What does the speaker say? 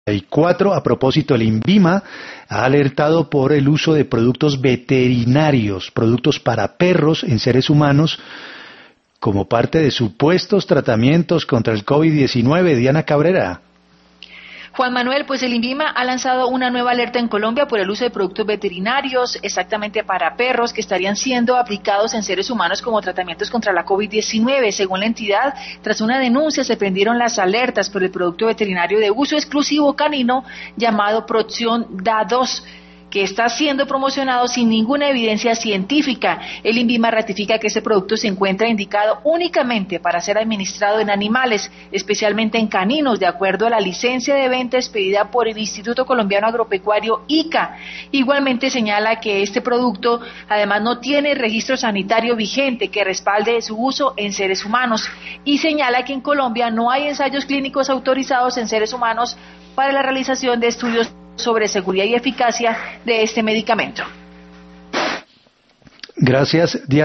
4. A propósito, el INVIMA ha alertado por el uso de productos veterinarios, productos para perros en seres humanos, como parte de supuestos tratamientos contra el COVID-19. Diana Cabrera. Juan Manuel, pues el INVIMA ha lanzado una nueva alerta en Colombia por el uso de productos veterinarios, exactamente para perros, que estarían siendo aplicados en seres humanos como tratamientos contra la COVID-19. Según la entidad, tras una denuncia se prendieron las alertas por el producto veterinario de uso exclusivo canino llamado Proxion Da2, que está siendo promocionado sin ninguna evidencia científica. El INVIMA ratifica que este producto se encuentra indicado únicamente para ser administrado en animales, especialmente en caninos, de acuerdo a la licencia de venta expedida por el Instituto Colombiano Agropecuario ICA. Igualmente señala que este producto además no tiene registro sanitario vigente que respalde su uso en seres humanos, y señala que en Colombia no hay ensayos clínicos autorizados en seres humanos para la realización de estudios sobre seguridad y eficacia de este medicamento. Gracias, Diana.